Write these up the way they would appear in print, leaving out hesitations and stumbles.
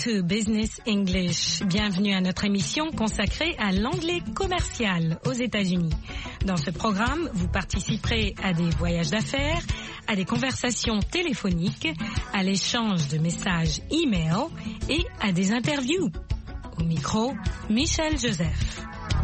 to Business English. Bienvenue à notre émission consacrée à l'anglais commercial aux États-Unis. Dans ce programme, vous participerez à des voyages d'affaires, à des conversations téléphoniques, à l'échange de messages e-mail et à des interviews. Au micro, Michel Joseph.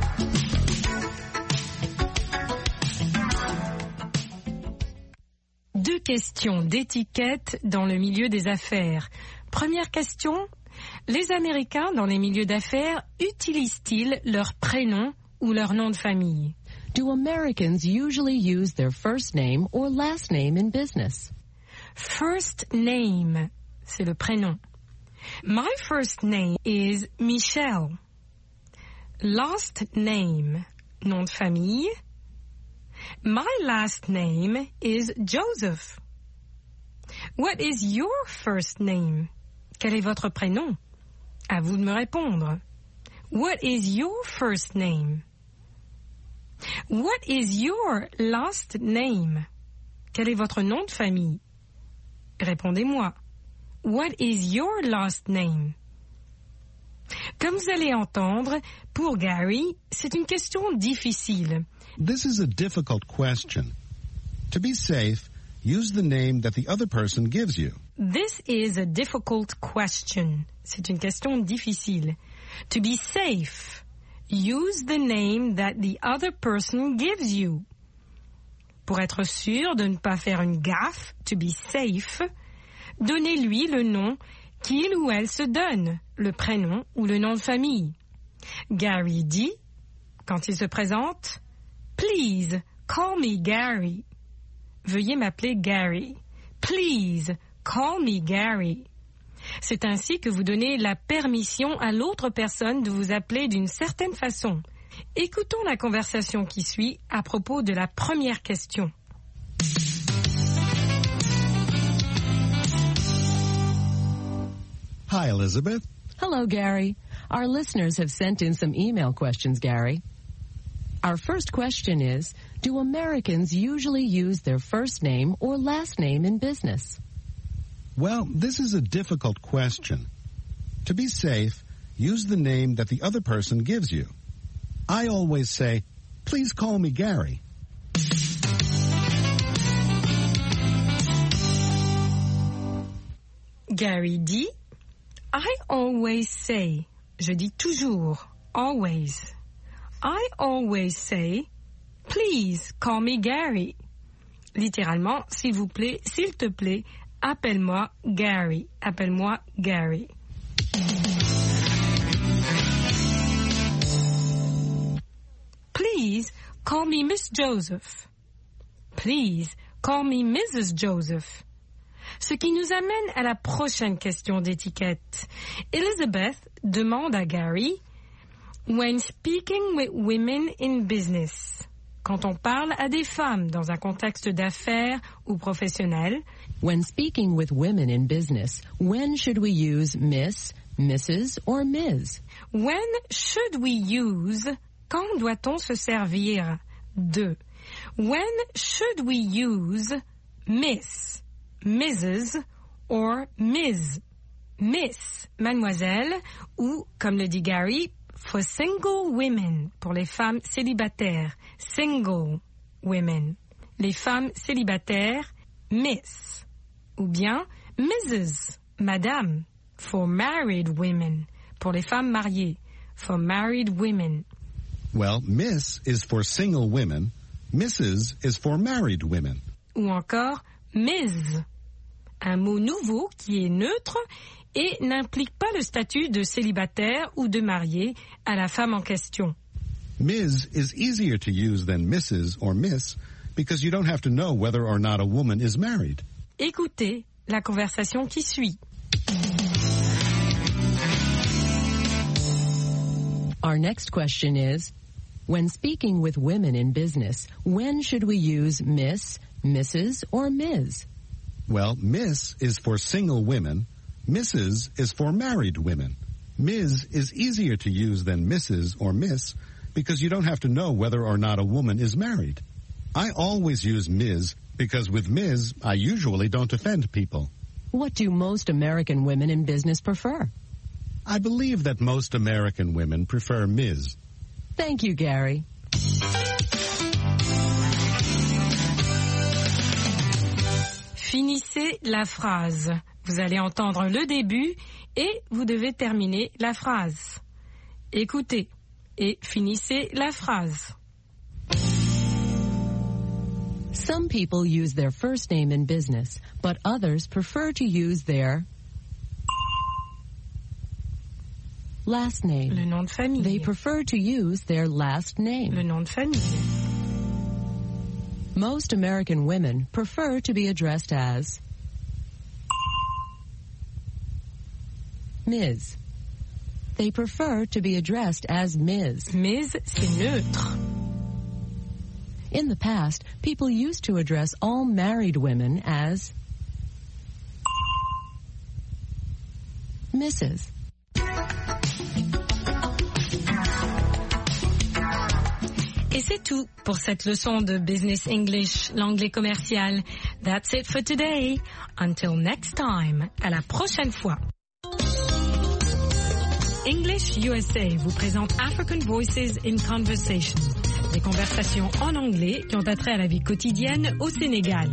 Deux questions d'étiquette dans le milieu des affaires. Première question, les Américains dans les milieux d'affaires utilisent-ils leur prénom ou leur nom de famille? Do Americans usually use their first name or last name in business? First name, c'est le prénom. My first name is Michelle. Last name, nom de famille. My last name is Joseph. What is your first name? Quel est votre prénom? À vous de me répondre. What is your first name? What is your last name? Quel est votre nom de famille? Répondez-moi. What is your last name? Comme vous allez entendre, pour Gary, c'est une question difficile. This is a difficult question. To be safe, use the name that the other person gives you. This is a difficult question. C'est une question difficile. To be safe, use the name that the other person gives you. Pour être sûr de ne pas faire une gaffe, to be safe, donnez-lui le nom qu'il ou elle se donne, le prénom ou le nom de famille. Gary dit, quand il se présente, Please, call me Gary. Veuillez m'appeler Gary. Please, call me Gary. C'est ainsi que vous donnez la permission à l'autre personne de vous appeler d'une certaine façon. Écoutons la conversation qui suit à propos de la première question. Hi, Elizabeth. Hello, Gary. Our listeners have sent in some email questions, Gary. Our first question is, do Americans usually use their first name or last name in business? Well, this is a difficult question. To be safe, use the name that the other person gives you. I always say, please call me Gary. Gary dit, I always say, je dis toujours, always. I always say, please call me Gary. Littéralement, s'il vous plaît, s'il te plaît, appelle-moi Gary. Appelle-moi Gary. Please call me Miss Joseph. Please call me Mrs. Joseph. Ce qui nous amène à la prochaine question d'étiquette. Elizabeth demande à Gary, when speaking with women in business, quand on parle à des femmes dans un contexte d'affaires ou professionnel, when speaking with women in business, when should we use Miss, Mrs. or Ms? When should we use, quand doit-on se servir de? When should we use Miss, Mrs. or Ms? Miss, mademoiselle, ou, comme le dit Gary, for single women, pour les femmes célibataires, single women. Les femmes célibataires, Miss. Ou bien Mrs., madame, for married women, pour les femmes mariées, for married women. Well, Miss is for single women, Mrs. is for married women. Ou encore Ms., un mot nouveau qui est neutre et n'implique pas le statut de célibataire ou de marié à la femme en question. Ms. is easier to use than Mrs. or Miss because you don't have to know whether or not a woman is married. Écoutez la conversation qui suit. Our next question is, when speaking with women in business, when should we use Miss, Mrs. or Ms? Well, Miss is for single women, Mrs. is for married women. Ms. is easier to use than Mrs. or Miss because you don't have to know whether or not a woman is married. I always use Ms. because with Ms, I usually don't offend people. What do most American women in business prefer? I believe that most American women prefer Ms. Thank you, Gary. Finissez la phrase. Vous allez entendre le début et vous devez terminer la phrase. Écoutez et finissez la phrase. Some people use their first name in business, but others prefer to use their last name. Le nom de famille. They prefer to use their last name. Le nom de famille. Most American women prefer to be addressed as Ms. They prefer to be addressed as Ms. Ms, c'est neutre. In the past, people used to address all married women as Mrs. Et c'est tout pour cette leçon de Business English, l'anglais commercial. That's it for today. Until next time. À la prochaine fois. English USA vous présente African Voices in Conversation. Des conversations en anglais qui ont attrait à la vie quotidienne au Sénégal.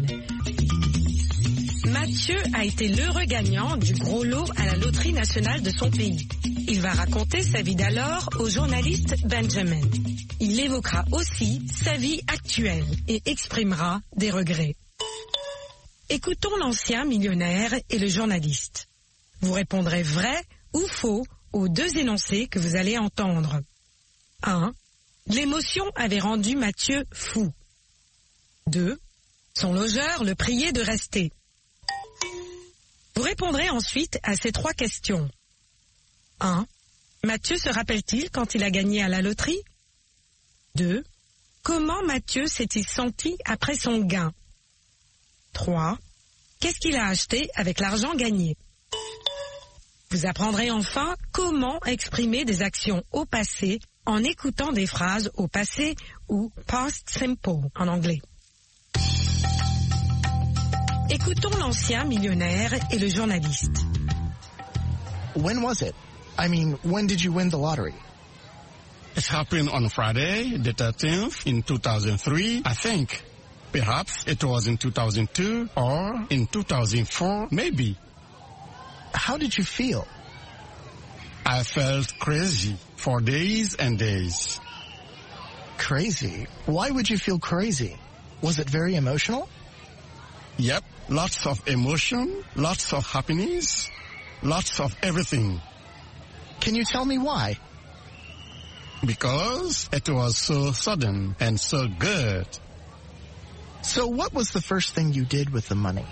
Mathieu a été l'heureux gagnant du gros lot à la loterie nationale de son pays. Il va raconter sa vie d'alors au journaliste Benjamin. Il évoquera aussi sa vie actuelle et exprimera des regrets. Écoutons l'ancien millionnaire et le journaliste. Vous répondrez vrai ou faux aux deux énoncés que vous allez entendre. 1. L'émotion avait rendu Mathieu fou. 2. Son logeur le priait de rester. Vous répondrez ensuite à ces trois questions. 1. Mathieu se rappelle-t-il quand il a gagné à la loterie? 2. Comment Mathieu s'est-il senti après son gain? 3. Qu'est-ce qu'il a acheté avec l'argent gagné? Vous apprendrez enfin comment exprimer des actions au passé en écoutant des phrases au passé ou past simple en anglais. Écoutons l'ancien millionnaire et le journaliste. When was it? I mean, when did you win the lottery? It happened on Friday, the 13th, in 2003, I think. Perhaps it was in 2002 or in 2004, maybe. How did you feel? I felt crazy for days and days. Crazy? Why would you feel crazy? Was it very emotional? Yep, lots of emotion, lots of happiness, lots of everything. Can you tell me why? Because it was so sudden and so good. So what was the first thing you did with the money?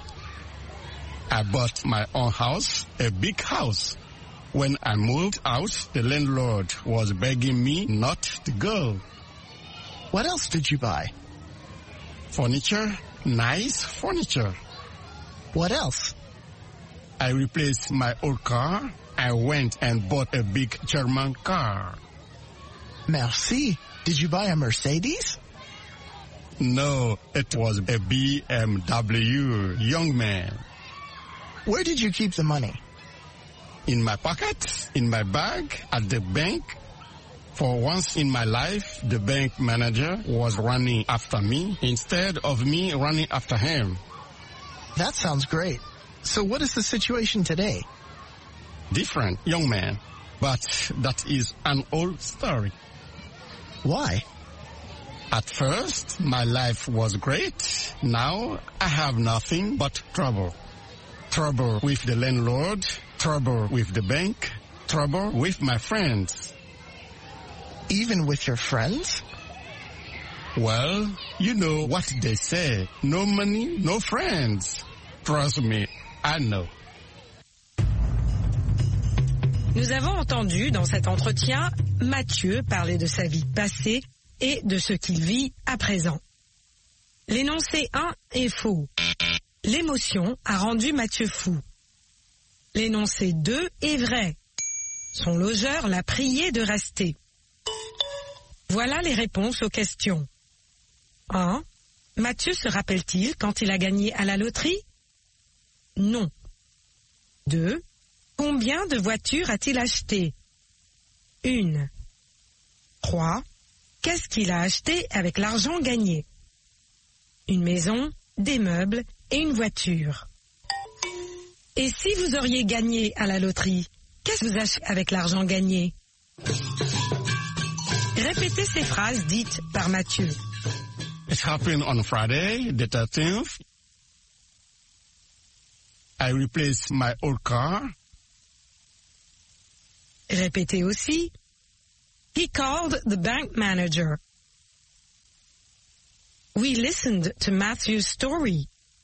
I bought my own house, a big house. When I moved out, the landlord was begging me not to go. What else did you buy? Furniture, nice furniture. What else? I replaced my old car. I went and bought a big German car. Merci. Did you buy a Mercedes? No, it was a BMW, young man. Where did you keep the money? In my pocket, in my bag, at the bank. For once in my life, the bank manager was running after me instead of me running after him. That sounds great. So what is the situation today? Different, young man. But that is an old story. Why? At first, my life was great. Now, I have nothing but trouble. Trouble with the landlord, trouble with the bank, trouble with my friends. Even with your friends? Well, you know what they say. No money, no friends. Trust me, I know. Nous avons entendu dans cet entretien Mathieu parler de sa vie passée et de ce qu'il vit à présent. L'énoncé 1 est faux. L'émotion a rendu Mathieu fou. L'énoncé 2 est vrai. Son logeur l'a prié de rester. Voilà les réponses aux questions. 1. Mathieu se rappelle-t-il quand il a gagné à la loterie? Non. 2. Combien de voitures a-t-il acheté? 1. 3. Qu'est-ce qu'il a acheté avec l'argent gagné? Une maison, des meubles et une voiture. Et si vous auriez gagné à la loterie, qu'est-ce que vous achetez avec l'argent gagné? Répétez ces phrases dites par Mathieu. It happened on Friday, the 13th. I replaced my old car. Répétez aussi. He called the bank manager. We listened to Matthew's story.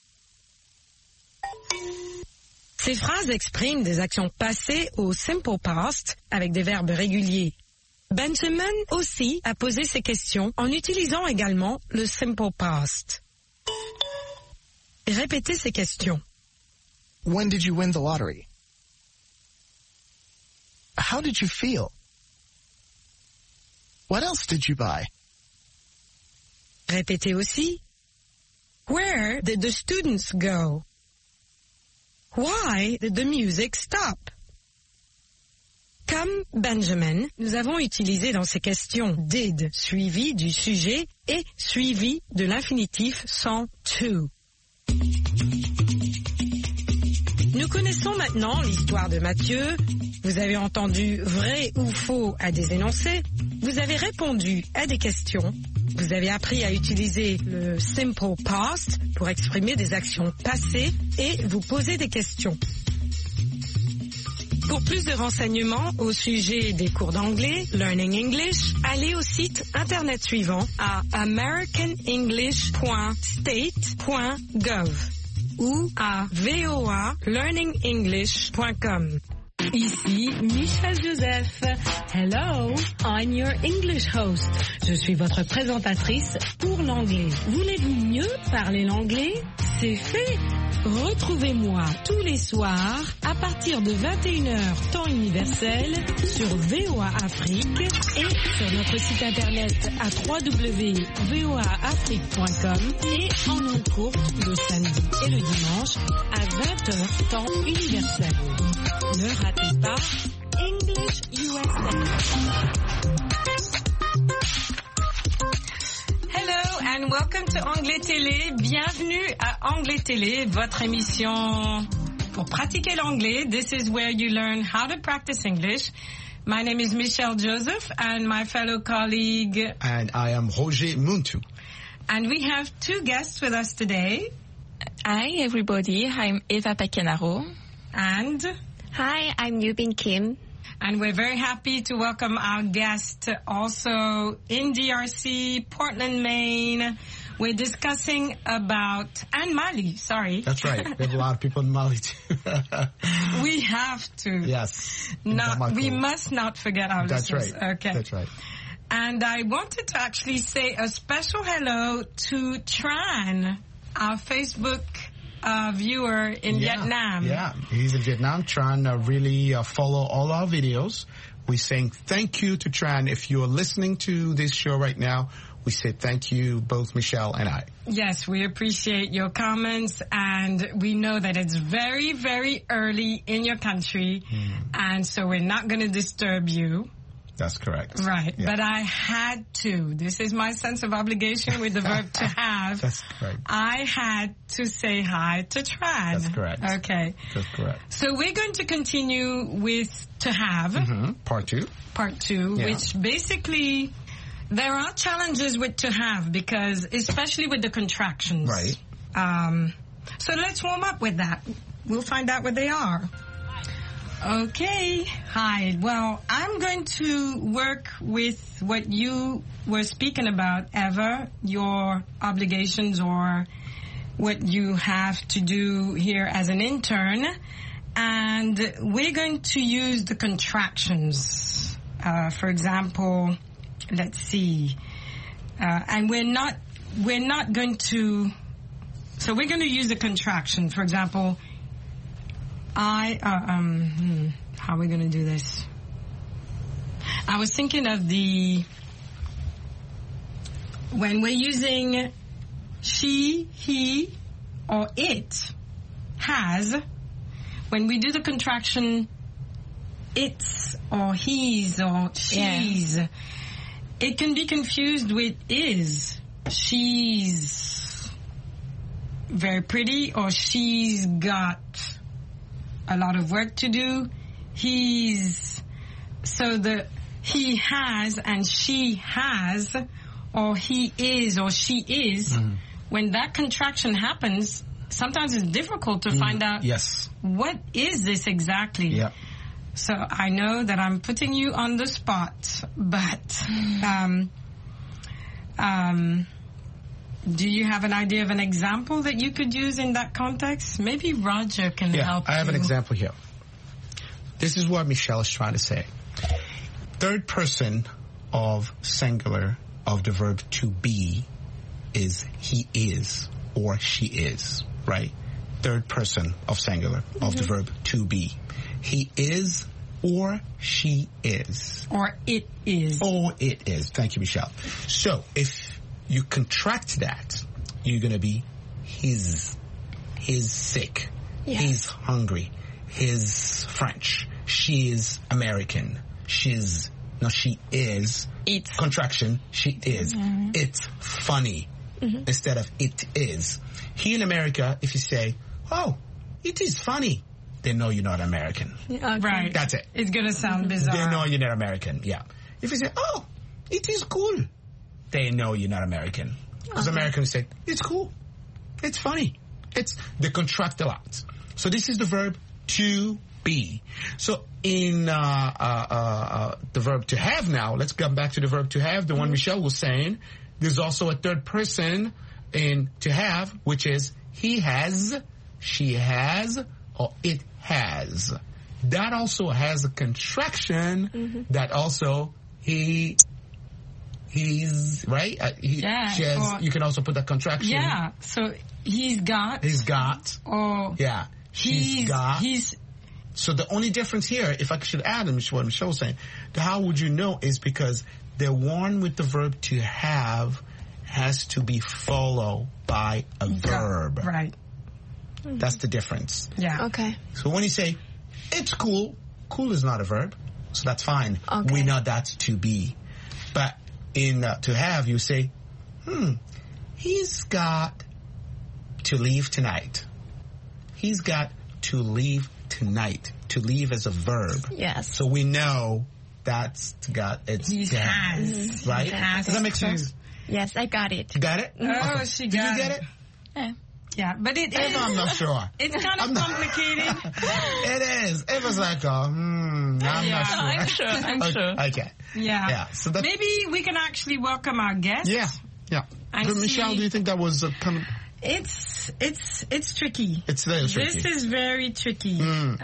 Ces phrases expriment des actions passées au simple past avec des verbes réguliers. Benjamin aussi a posé ces questions en utilisant également le simple past. Répétez ces questions. When did you win the lottery? How did you feel? What else did you buy? Répétez aussi. Where did the students go? Why did the music stop? Comme Benjamin, nous avons utilisé dans ces questions did suivi du sujet et suivi de l'infinitif sans to. Nous connaissons maintenant l'histoire de Mathieu. Vous avez entendu vrai ou faux à des énoncés. Vous avez répondu à des questions. Vous avez appris à utiliser le simple past pour exprimer des actions passées et vous poser des questions. Pour plus de renseignements au sujet des cours d'anglais, Learning English, allez au site internet suivant à americanenglish.state.gov ou à voalearningenglish.com. Ici Michel Joseph. Hello, I'm your English host. Je suis votre présentatrice pour l'anglais. Voulez-vous mieux parler l'anglais? C'est fait. Retrouvez-moi tous les soirs à partir de 21h temps universel sur VOA Afrique et sur notre site internet à www.voaafrique.com et en ondes courtes le samedi et le dimanche à 20h temps universel. Ne ratez pas English USA. Hello and welcome to Anglais Télé. Bienvenue à Anglais Télé, votre émission pour pratiquer l'anglais. This is where you learn how to practice English. My name is Michelle Joseph and my fellow colleague. And I am Roger Muntu. And we have two guests with us today. Hi everybody, I'm Eva Pacanaro. And hi, I'm Yubin Kim. And we're very happy to welcome our guest also in DRC, Portland, Maine. We're discussing about, and Mali, sorry. That's right. We have a lot of people in Mali too. We have to. Yes. We must not forget our listeners. That's right. Okay. That's right. And I wanted to actually say a special hello to Tran, our Facebook viewer in Vietnam. Yeah, he's in Vietnam. Tran really follow all our videos. We're saying thank you to Tran. If you're listening to this show right now, we say thank you, both Michelle and I. Yes, we appreciate your comments, and we know that it's very, very early in your country, and so we're not going to disturb you. That's correct. Right, yeah. But I had to. This is my sense of obligation with the verb to have. That's correct. I had to say hi to Tran. That's correct. Okay. That's correct. So we're going to continue with to have. Part two. Part two, which basically there are challenges with to have because especially with the contractions. Right. So let's warm up with that. We'll find out what they are. Okay. Hi. Well, I'm going to work with what you were speaking about, Eva, your obligations or what you have to do here as an intern. And we're going to use the contractions. For example, let's see. And we're not going to, so we're going to use the contraction. For example, how are we going to do this? I was thinking of when we're using she, he, or it, has, when we do the contraction it's or he's or she's. Yeah. It can be confused with is. She's very pretty, or she's got a lot of work to do. He's, so the he has and she has, or he is or she is, when that contraction happens, sometimes it's difficult to find out what is this exactly. Yeah. So I know that I'm putting you on the spot, but do you have an idea of an example that you could use in that context? Maybe Roger can help I have you. an example here. This is what Michelle is trying to say. Third person of singular of the verb to be is he is or she is, right? Third person of singular of the verb to be. He is or she is. Or it is. Or it is. Thank you, Michelle. So if you contract that, you're going to be his. He's sick. Yes. He's hungry. He's French. She is American. She is. It's. Contraction. She is. It's funny. Instead of it is. Here in America, if you say, oh, it is funny, they know you're not American. Okay. Right. That's it. It's going to sound bizarre. They know you're not American, yeah. If you say, oh, it is cool, they know you're not American. Because Americans say, it's cool. It's funny. They contract a lot. So this is the verb to be. So in the verb to have now, let's come back to the verb to have, the one Michelle was saying. There's also a third person in to have, which is he has, she has, or it has. That also has a contraction that also he's, right? She has, you can also put that contraction. Yeah, so he's got. Or yeah, she's got. He's. So the only difference here, if I should add what Michelle was saying, how would you know is because the one with the verb to have has to be followed by a verb. Right. That's the difference. Yeah. Okay. So when you say, it's cool, cool is not a verb, so that's fine. Okay. We know that's to be. But in to have, you say, he's got to leave tonight. He's got to leave tonight. To leave as a verb. Yes. So we know that's it's He to have. has. Right? Has. Does that make sense? Yes, I got it. You got it? Oh, she Did got you get it. it? Yeah, but it is. I'm not sure. It's kind of complicated. It is. It was like, I'm not sure. I'm sure. Okay. Yeah. Yeah. So that, maybe we can actually welcome our guest. Yeah. But Michelle, do you think that was a kind of... It's tricky. It's very tricky. This is very tricky.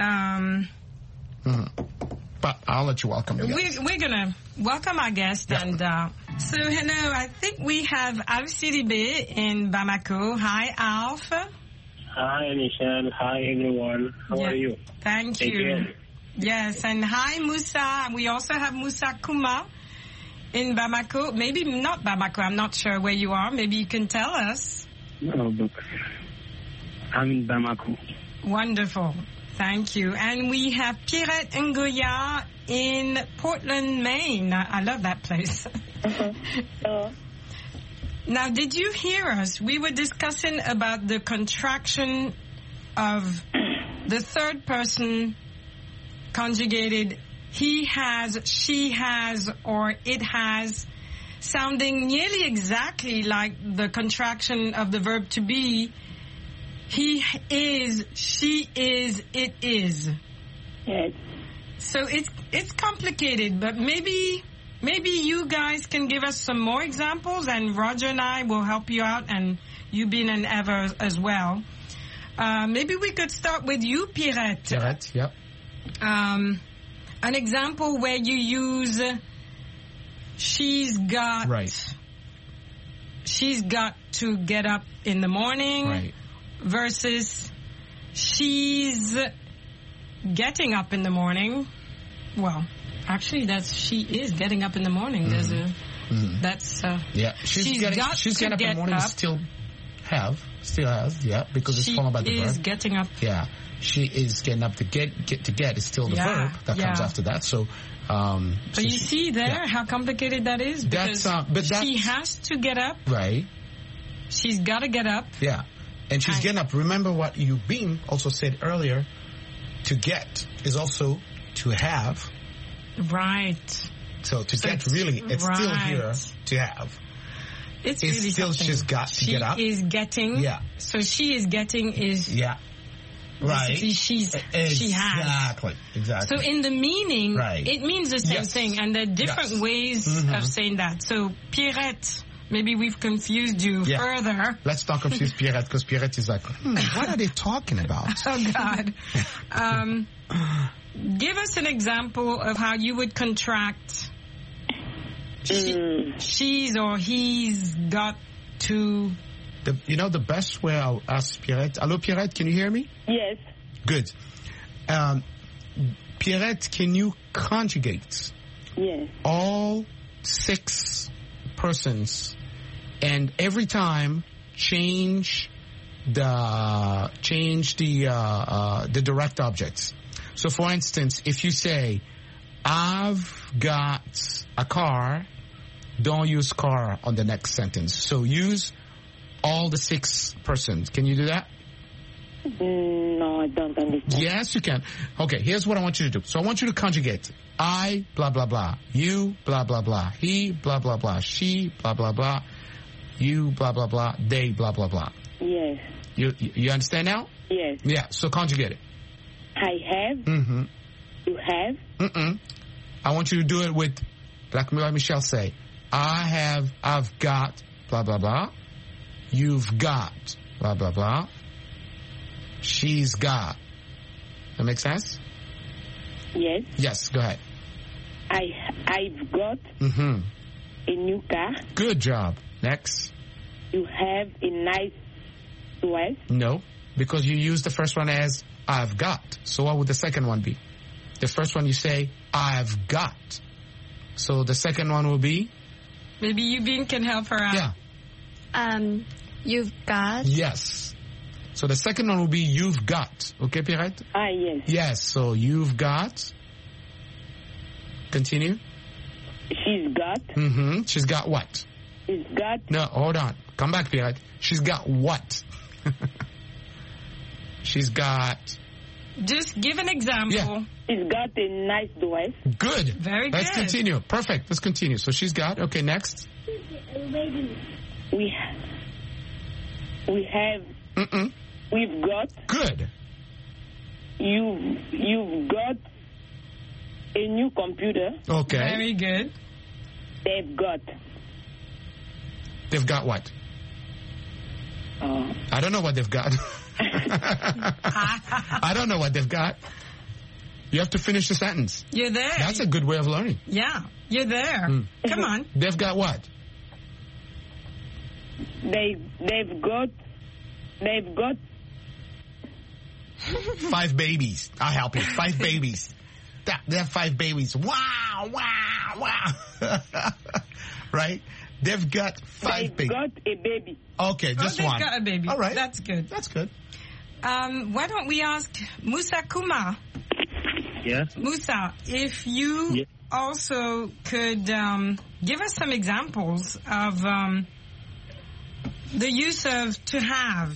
But I'll let you welcome the guest. We're gonna welcome our guest, and so hello. I think we have Alf Sidibé in Bamako. Hi, Alf. Hi, Michelle. Hi, everyone. How are you? Thank you. Yes, and hi, Musa. We also have Musa Kuma in Bamako. Maybe not Bamako. I'm not sure where you are. Maybe you can tell us. No, but I'm in Bamako. Wonderful. Thank you. And we have Pierrette Ngoya in Portland, Maine. I love that place. Now, did you hear us? We were discussing about the contraction of the third person conjugated he has, she has, or it has, sounding nearly exactly like the contraction of the verb to be. He is, she is, it is. Yes. So it's complicated, but maybe you guys can give us some more examples, and Roger and I will help you out, and you being an Ever as well. Maybe we could start with you, Pierrette. Pierrette, yep. An example where you use she's got to get up in the morning. Right. Versus she's getting up in the morning. Well, actually, she is getting up in the morning. There's a that's she's getting up in the morning. up. Still have, still has, yeah, because it's formed by the verb. She is getting up. Yeah, she is getting up. To get is still the verb that comes after that. So, but you see there how complicated that is? Because she has to get up. Right. She's got to get up. Yeah, and she's getting up. Remember what Yubin also said earlier. To get is also to have. Right. So to get really, it's still here to have. It's really still something. She's got to get up. She is getting. Yeah. So she is getting is. Yeah. Right. She has. Exactly. So in the meaning, it means the same thing, and there are different ways of saying that. So Pierrette, maybe we've confused you further. Let's not confuse Pierrette, because Pierrette is like, what are they talking about? Oh God. Give us an example of how you would contract she's or he's got to. The best way I'll ask Pierrette. Hello, Pierrette, can you hear me? Yes. Good. Pierrette, can you conjugate all 6 persons and every time change the direct objects? So, for instance, if you say, I've got a car, don't use car on the next sentence. So use all the 6 persons. Can you do that? No, I don't understand. Yes, you can. Okay, here's what I want you to do. So I want you to conjugate. I, blah, blah, blah. You, blah, blah, blah. He, blah, blah, blah. She, blah, blah, blah. You, blah, blah, blah. They, blah, blah, blah. Yes. You understand now? Yes. Yeah, so conjugate it. I have. Mm-hmm. You have. Mm-mm. I want you to do it with, like Michelle say, I've got, blah, blah, blah. You've got, blah, blah, blah. She's got. That make sense? Yes. Yes, go ahead. I've got a new car. Good job. Next. You have a nice dress. No, because you used the first one as I've got. So what would the second one be? The first one you say, I've got. So the second one will be? Maybe Yubin can help her out. Yeah. You've got. Yes. So the second one will be you've got. Okay, Pierrette? Yes. Yes, so you've got. Continue. She's got. Mm-hmm. She's got what? She's got. No, hold on. Come back, Pierrette. She's got what? She's got. Just give an example. Yeah. She's got a nice dress. Good. Very good. Let's continue. Perfect. Let's continue. So she's got. Okay, next. We have. Mm-mm. We've got. Good. You've got a new computer. Okay. Very good. They've got. They've got what? I don't know what they've got. I don't know what they've got. You have to finish the sentence. You're there. That's a good way of learning. Yeah, you're there. Come on. They've got what? They've got 5 babies. I'll help you. 5 babies. They have 5 babies. Wow, wow, wow. Right? They've got 5 babies. They've got a baby. Okay, just one. They've got a baby. All right. That's good. That's good. Why don't we ask Musa Kuma? Yes. Musa, if you also could give us some examples of the use of to have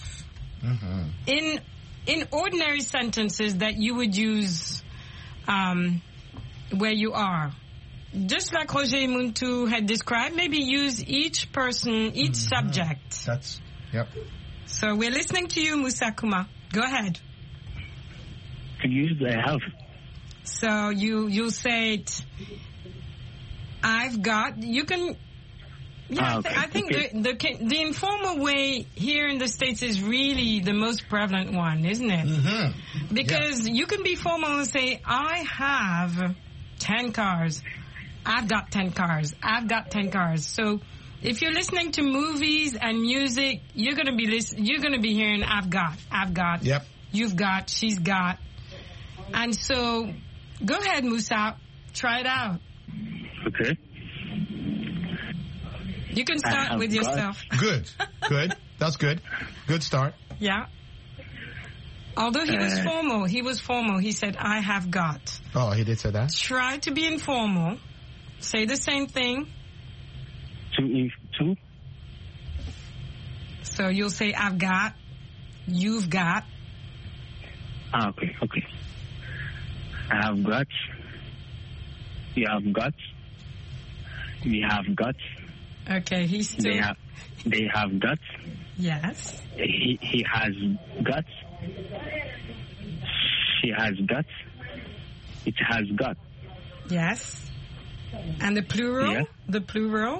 in ordinary sentences that you would use where you are. Just like Roger Muntu had described, maybe use each person, each subject. That's, yep. So we're listening to you, Musa Kuma. Go ahead. To use I have. So you'll say it, I've got, you can, I think the informal way here in the States is really the most prevalent one, isn't it? Because you can be formal and say, I have 10 cars. I've got 10 cars. I've got 10 cars. So if you're listening to movies and music, you're going to be hearing I've got. Yep. You've got, she's got. And so go ahead, Musa. Try it out. Okay. You can start with yourself. Good. That's good. Good start. Yeah. Although he was formal. He said, I have got. Oh, he did say that? Try to be informal. Say the same thing. Two. So you'll say, I've got. You've got. Okay. I have got. You have got. We have got. Okay, he's still... They have got. Yes. He has got. She has got. It has got. Yes. And the plural? Yeah. The plural?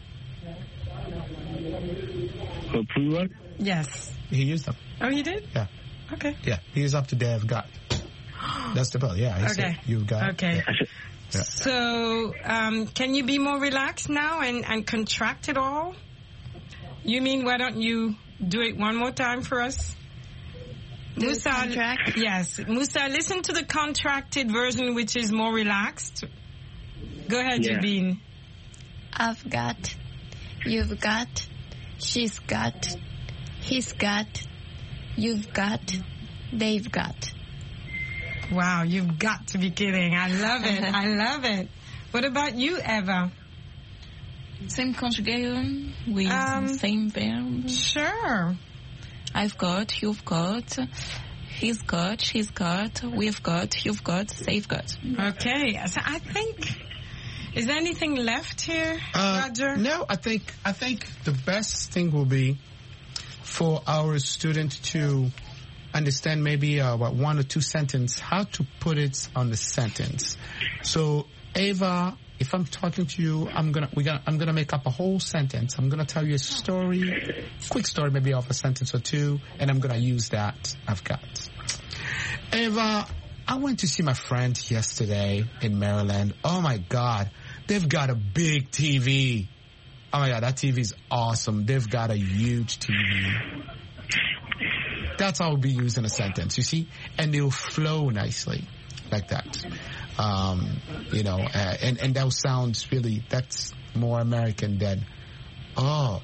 The plural? Yes. He used them. Oh, he did? Yeah. Okay. Yeah, he is up to they have got. That's the plural. Yeah, he said you've got. Okay. Yeah. So, can you be more relaxed now and contract it all? You mean, why don't you do it one more time for us? Musa, yes. Musa, listen to the contracted version, which is more relaxed. Go ahead, Jabin. I've got. You've got. She's got. He's got. You've got. They've got. Wow, you've got to be kidding. I love it. I love it. What about you, Eva? Same conjugation with same verb. Sure. I've got, you've got, he's got, she's got, we've got, you've got, they've got. Okay, so I think, is there anything left here, Roger? No, I think the best thing will be for our student to understand maybe about one or two sentences, how to put it on the sentence. So, Eva, if I'm talking to you, I'm gonna make up a whole sentence. I'm gonna tell you a story, quick story maybe of a sentence or two, and I'm gonna use that I've got. Eva, I went to see my friend yesterday in Maryland. Oh my God, they've got a big TV. Oh my God, that TV is awesome. They've got a huge TV. That's how it'll be used in a sentence, you see? And it'll flow nicely like that. And that sounds really, that's more American than, right?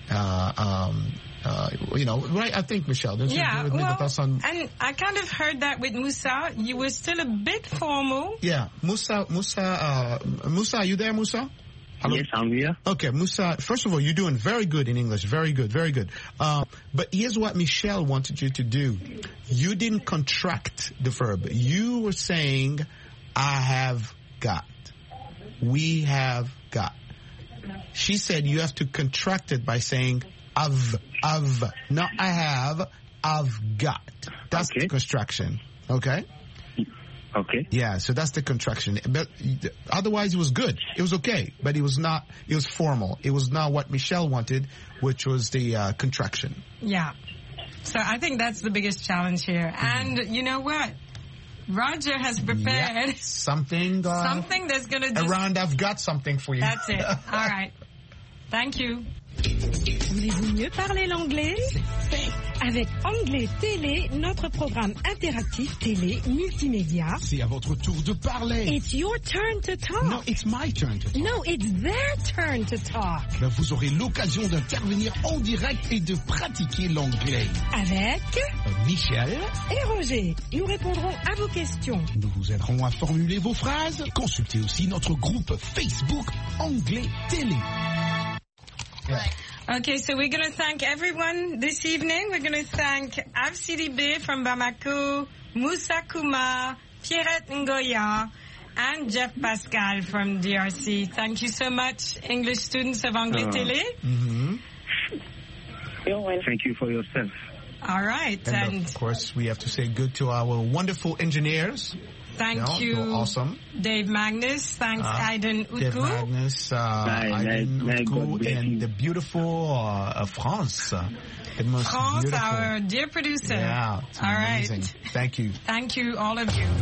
I think, Michelle, don't you agree with me with us on? And I kind of heard that with Musa. You were still a bit formal. Yeah, Musa, are you there, Musa? Hello? Yes, I'm here. Okay, Musa, first of all, you're doing very good in English. Very good, very good. But here's what Michelle wanted you to do. You didn't contract the verb. You were saying, I have got. We have got. She said you have to contract it by saying, I've. Not I have, I've got. That's the construction. Okay? Okay. Yeah, so that's the contraction. But otherwise, it was good. It was okay, but it was not. It was formal. It was not what Michelle wanted, which was the contraction. Yeah. So I think that's the biggest challenge here. And you know what? Roger has prepared something that's going to just... Around, I've got something for you. That's it. All right. Thank you. Voulez-vous mieux parler l'anglais? Avec Anglais Télé, notre programme interactif télé multimédia. C'est à votre tour de parler. It's your turn to talk. No, it's my turn to talk. No, it's their turn to talk. Ben, vous aurez l'occasion d'intervenir en direct et de pratiquer l'anglais. Avec Michel et Roger. Nous répondrons à vos questions. Nous vous aiderons à formuler vos phrases. Consultez aussi notre groupe Facebook Anglais Télé. Right. Okay, so we're going to thank everyone this evening. We're going to thank Avsidibé from Bamako, Musa Kumar, Pierrette Ngoya, and Jeff Pascal from DRC. Thank you so much, English students of Anglais Télé. Thank you for yourself. All right. And of course, we have to say good to our wonderful engineers. Thank you. Awesome. Dave Magnus. Thanks, Aiden Utku. Dave Magnus, Aiden Utku, and the beautiful France. The most France, beautiful. Our dear producer. Yeah. All amazing. Right. Thank you. Thank you, all of you.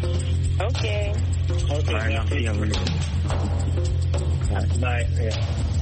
Okay. Bye. Yeah.